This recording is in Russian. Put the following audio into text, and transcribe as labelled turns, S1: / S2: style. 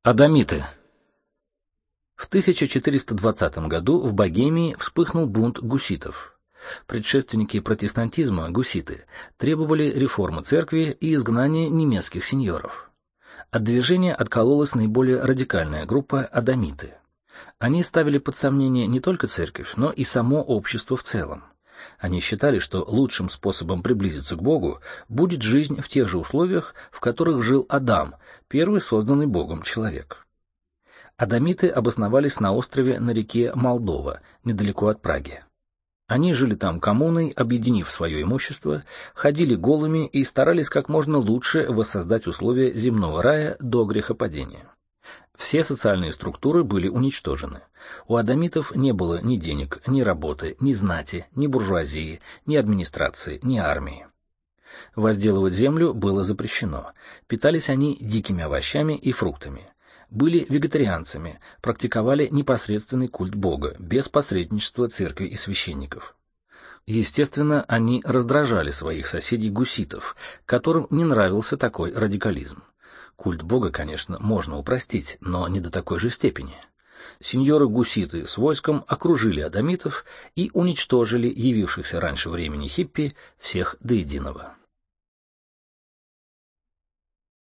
S1: Адамиты. В 1420 году в Богемии вспыхнул бунт гуситов. Предшественники протестантизма, гуситы, требовали реформы церкви и изгнания немецких сеньоров. От движения откололась наиболее радикальная группа адамиты. Они ставили под сомнение не только церковь, но и само общество в целом. Они считали, что лучшим способом приблизиться к Богу будет жизнь в тех же условиях, в которых жил Адам, первый созданный Богом человек. Адамиты обосновались на острове на реке Молдова, недалеко от Праги. Они жили там коммуной, объединив свое имущество, ходили голыми и старались как можно лучше воссоздать условия земного рая до грехопадения. Все социальные структуры были уничтожены. У адамитов не было ни денег, ни работы, ни знати, ни буржуазии, ни администрации, ни армии. Возделывать землю было запрещено. Питались они дикими овощами и фруктами. Были вегетарианцами, практиковали непосредственный культ Бога, без посредничества церкви и священников. Естественно, они раздражали своих соседей-гуситов, которым не нравился такой радикализм. Культ Бога, конечно, можно упростить, но не до такой же степени. Сеньоры-гуситы с войском окружили адамитов и уничтожили явившихся раньше времени хиппи всех до единого.